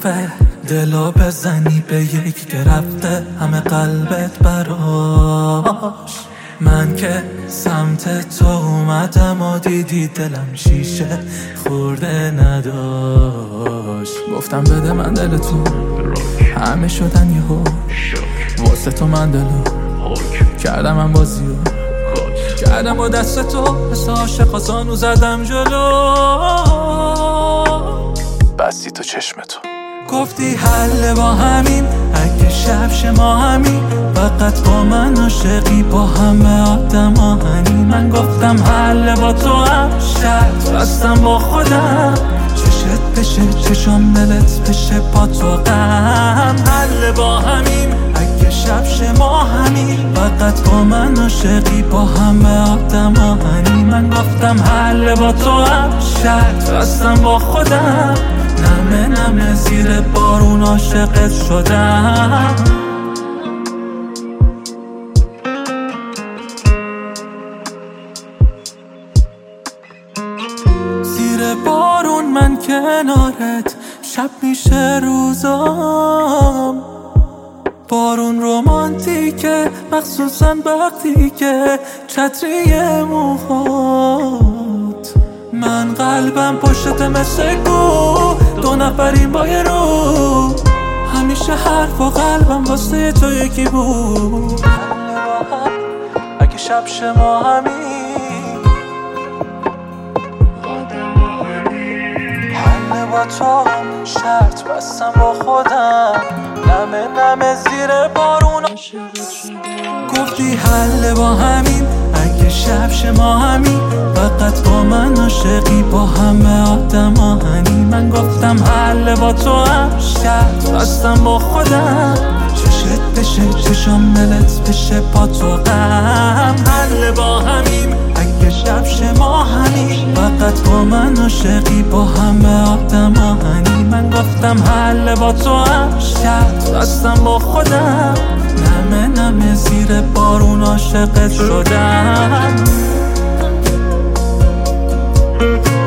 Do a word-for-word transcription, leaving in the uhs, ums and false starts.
دفعه دلو بزنی به یک که رفته همه قلبت براش. من که سمت تو اومدم و دیدی دلم شیشه خورده نداشت. گفتم بده من دل تو، همه شدن یهو واسه تو من دلو کردم، من بازیو کردم با دست تو، مثل عاشق آسانو زدم جلو. بستی تو چشم تو گفتی حل با همین، اگه شب شما همین، فقط با من عاشقی با همه آدم آهنی. من گفتم حل با تو هم، شرط بستم با خودم، چشت بشه چشم دلت بشه با تو غم. حل با همین، اگه شب شما همین، فقط با من عاشقی با همه آدم آهنی. من گفتم حل با تو هم، شرط بستم با خودم، نمه نمه زیر بارون عاشقت شدم. زیر بارون من کنارت، شب میشه روزام. بارون رومانتیکه، مخصوصا وقتی که چتری موهات. من قلبم پشتت مثل گو، دو نفریم با یه رو، همیشه حرف و قلبم واسه تو یکی بود. اگه شب شما همین، حل با تو شرط بستم با خودم، نمه نمه زیر بارون گفتی حل با همین، اگه شب شما همین، فقط با من عاشقی با همه آدم آهنی. من گفتم حل با تو هم، شرط بستم با خودم، چشت بشه چشم دلت بشه با تو غم. حل با همین، اگه شب شما همین، فقط با من عاشقی با همه آدم آهنی. من گفتم حل با تو هم، شرط بستم با خودم، نمه نمه زیر بارون عاشقت شدم.